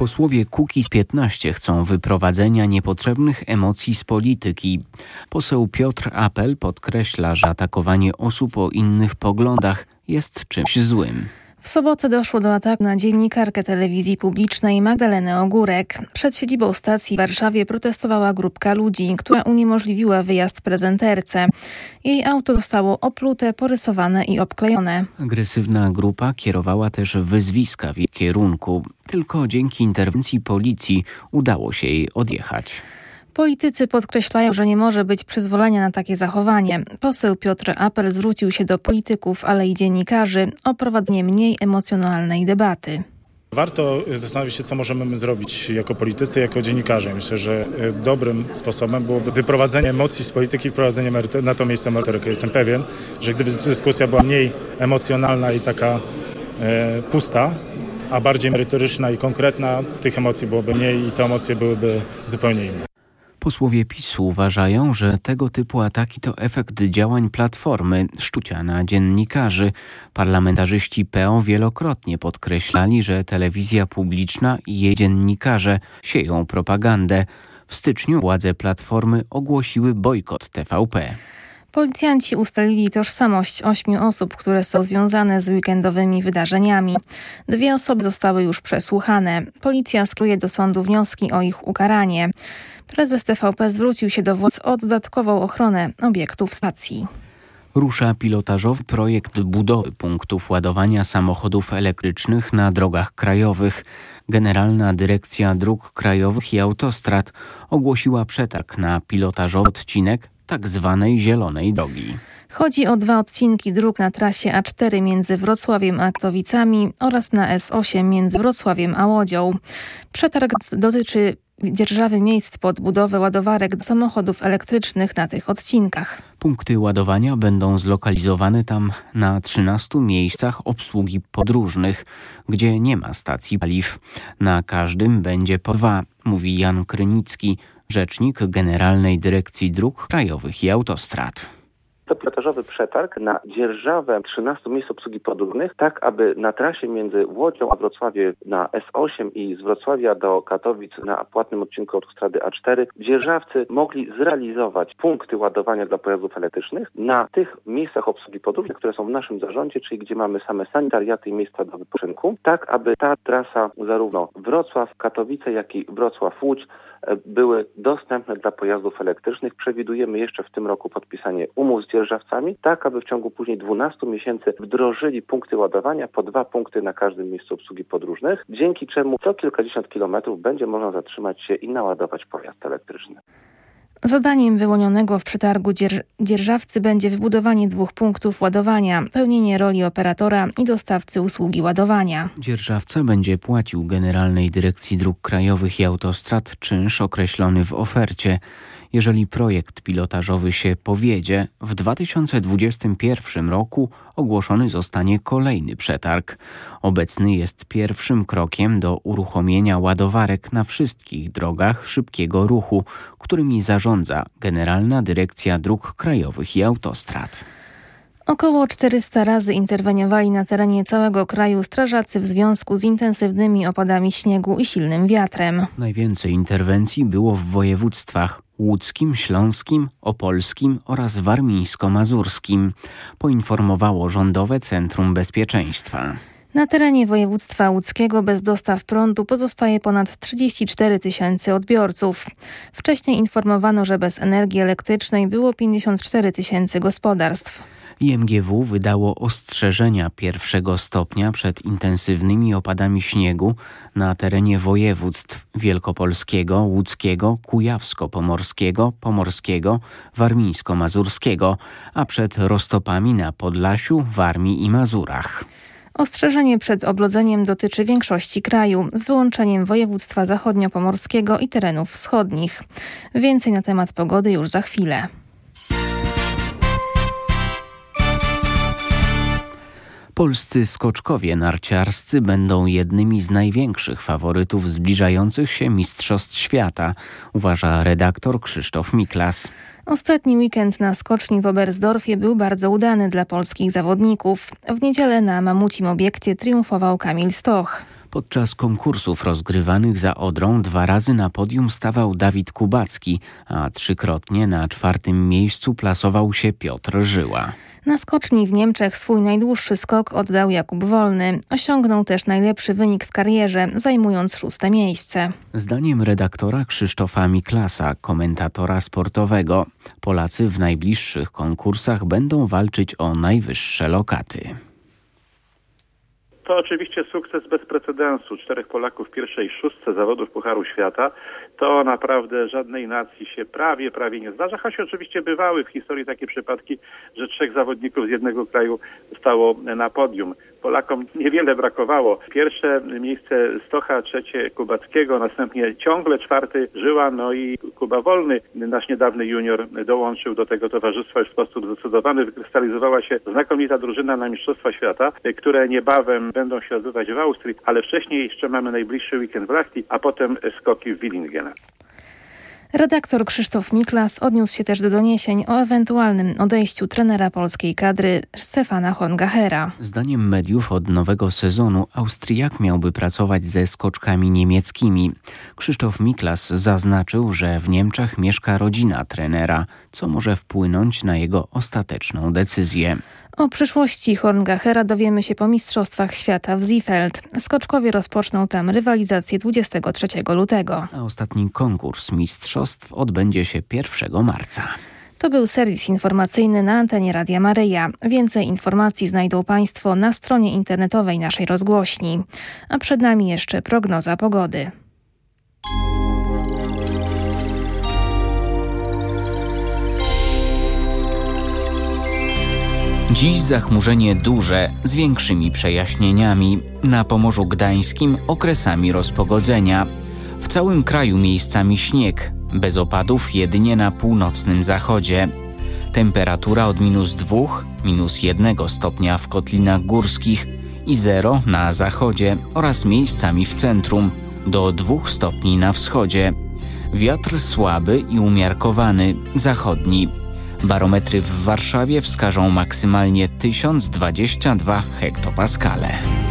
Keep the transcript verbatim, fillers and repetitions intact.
Posłowie Kukiz piętnaście chcą wyprowadzenia niepotrzebnych emocji z polityki. Poseł Piotr Apel podkreśla, że atakowanie osób o innych poglądach jest czymś złym. W sobotę doszło do ataku na dziennikarkę telewizji publicznej Magdalenę Ogórek. Przed siedzibą stacji w Warszawie protestowała grupka ludzi, która uniemożliwiła wyjazd prezenterce. Jej auto zostało oplute, porysowane i obklejone. Agresywna grupa kierowała też wyzwiska w jej kierunku. Tylko dzięki interwencji policji udało się jej odjechać. Politycy podkreślają, że nie może być przyzwolenia na takie zachowanie. Poseł Piotr Apel zwrócił się do polityków, ale i dziennikarzy o prowadzenie mniej emocjonalnej debaty. Warto zastanowić się, co możemy zrobić jako politycy, jako dziennikarze. Myślę, że dobrym sposobem byłoby wyprowadzenie emocji z polityki, wprowadzenie merytory- na to miejsce merytoryki. Jestem pewien, że gdyby dyskusja była mniej emocjonalna i taka e, pusta, a bardziej merytoryczna i konkretna, tych emocji byłoby mniej i te emocje byłyby zupełnie inne. Posłowie PiSu uważają, że tego typu ataki to efekt działań Platformy, szczucia na dziennikarzy. Parlamentarzyści P O wielokrotnie podkreślali, że telewizja publiczna i jej dziennikarze sieją propagandę. W styczniu władze Platformy ogłosiły bojkot T V P. Policjanci ustalili tożsamość ośmiu osób, które są związane z weekendowymi wydarzeniami. Dwie osoby zostały już przesłuchane. Policja skieruje do sądu wnioski o ich ukaranie. Prezes T V P zwrócił się do władz o dodatkową ochronę obiektów stacji. Rusza pilotażowy projekt budowy punktów ładowania samochodów elektrycznych na drogach krajowych. Generalna Dyrekcja Dróg Krajowych i Autostrad ogłosiła przetarg na pilotażowy odcinek tak zwanej zielonej drogi. Chodzi o dwa odcinki dróg na trasie A cztery między Wrocławiem a Katowicami oraz na S osiem między Wrocławiem a Łodzią. Przetarg dotyczy dzierżawy miejsc pod budowę ładowarek do samochodów elektrycznych na tych odcinkach. Punkty ładowania będą zlokalizowane tam na trzynastu miejscach obsługi podróżnych, gdzie nie ma stacji paliw. Na każdym będzie po dwa, mówi Jan Krynicki, rzecznik Generalnej Dyrekcji Dróg Krajowych i Autostrad. To pilotażowy przetarg na dzierżawę trzynastu miejsc obsługi podróżnych, tak aby na trasie między Łodzią a Wrocławiem na S osiem i z Wrocławia do Katowic na płatnym odcinku autostrady A cztery dzierżawcy mogli zrealizować punkty ładowania dla pojazdów elektrycznych na tych miejscach obsługi podróżnych, które są w naszym zarządzie, czyli gdzie mamy same sanitariaty i miejsca do wypoczynku, tak aby ta trasa zarówno Wrocław, Katowice, jak i Wrocław-Łódź były dostępne dla pojazdów elektrycznych. Przewidujemy jeszcze w tym roku podpisanie umów z dzierżawcami, tak aby w ciągu później dwunastu miesięcy wdrożyli punkty ładowania, po dwa punkty na każdym miejscu obsługi podróżnych, dzięki czemu co kilkadziesiąt kilometrów będzie można zatrzymać się i naładować pojazd elektryczny. Zadaniem wyłonionego w przetargu dzierż- dzierżawcy będzie wybudowanie dwóch punktów ładowania, pełnienie roli operatora i dostawcy usługi ładowania. Dzierżawca będzie płacił Generalnej Dyrekcji Dróg Krajowych i Autostrad czynsz określony w ofercie. Jeżeli projekt pilotażowy się powiedzie, w dwa tysiące dwudziestym pierwszym roku ogłoszony zostanie kolejny przetarg. Obecny jest pierwszym krokiem do uruchomienia ładowarek na wszystkich drogach szybkiego ruchu, którymi zarządza Generalna Dyrekcja Dróg Krajowych i Autostrad. Około czterysta razy interweniowali na terenie całego kraju strażacy w związku z intensywnymi opadami śniegu i silnym wiatrem. Najwięcej interwencji było w województwach łódzkim, śląskim, opolskim oraz warmińsko-mazurskim, poinformowało Rządowe Centrum Bezpieczeństwa. Na terenie województwa łódzkiego bez dostaw prądu pozostaje ponad trzydzieści cztery tysiące odbiorców. Wcześniej informowano, że bez energii elektrycznej było pięćdziesiąt cztery tysiące gospodarstw. I M G W wydało ostrzeżenia pierwszego stopnia przed intensywnymi opadami śniegu na terenie województw wielkopolskiego, łódzkiego, kujawsko-pomorskiego, pomorskiego, warmińsko-mazurskiego, a przed roztopami na Podlasiu, Warmii i Mazurach. Ostrzeżenie przed oblodzeniem dotyczy większości kraju, z wyłączeniem województwa zachodniopomorskiego i terenów wschodnich. Więcej na temat pogody już za chwilę. Polscy skoczkowie narciarscy będą jednymi z największych faworytów zbliżających się Mistrzostw Świata, uważa redaktor Krzysztof Miklas. Ostatni weekend na skoczni w Oberstdorfie był bardzo udany dla polskich zawodników. W niedzielę na mamucim obiekcie triumfował Kamil Stoch. Podczas konkursów rozgrywanych za Odrą dwa razy na podium stawał Dawid Kubacki, a trzykrotnie na czwartym miejscu plasował się Piotr Żyła. Na skoczni w Niemczech swój najdłuższy skok oddał Jakub Wolny. Osiągnął też najlepszy wynik w karierze, zajmując szóste miejsce. Zdaniem redaktora Krzysztofa Miklasa, komentatora sportowego, Polacy w najbliższych konkursach będą walczyć o najwyższe lokaty. To oczywiście sukces bez precedensu. Czterech Polaków w pierwszej szóstce zawodów Pucharu Świata. To naprawdę żadnej nacji się prawie, prawie nie zdarza, choć oczywiście bywały w historii takie przypadki, że trzech zawodników z jednego kraju stało na podium. Polakom niewiele brakowało. Pierwsze miejsce Stocha, trzecie Kubackiego, następnie ciągle czwarty Żyła, no i Kuba Wolny, nasz niedawny junior, dołączył do tego towarzystwa już w sposób zdecydowany. Wykrystalizowała się znakomita drużyna na Mistrzostwa Świata, które niebawem będą się odbywać w Austrii, ale wcześniej jeszcze mamy najbliższy weekend w Lahti, a potem skoki w Willingen. Redaktor Krzysztof Miklas odniósł się też do doniesień o ewentualnym odejściu trenera polskiej kadry Stefana Horngachera. Zdaniem mediów od nowego sezonu Austriak miałby pracować ze skoczkami niemieckimi. Krzysztof Miklas zaznaczył, że w Niemczech mieszka rodzina trenera, co może wpłynąć na jego ostateczną decyzję. O przyszłości Horngachera dowiemy się po Mistrzostwach Świata w Seefeld. Skoczkowie rozpoczną tam rywalizację dwudziestego trzeciego lutego. A ostatni konkurs mistrzostw odbędzie się pierwszego marca. To był serwis informacyjny na antenie Radia Maryja. Więcej informacji znajdą Państwo na stronie internetowej naszej rozgłośni. A przed nami jeszcze prognoza pogody. Dziś zachmurzenie duże, z większymi przejaśnieniami. Na Pomorzu Gdańskim okresami rozpogodzenia. W całym kraju miejscami śnieg, bez opadów jedynie na północnym zachodzie. Temperatura od minus dwóch, minus jednego stopnia w kotlinach górskich i zero na zachodzie oraz miejscami w centrum, do dwóch stopni na wschodzie. Wiatr słaby i umiarkowany, zachodni. Barometry w Warszawie wskażą maksymalnie tysiąc dwadzieścia dwa hektopaskale.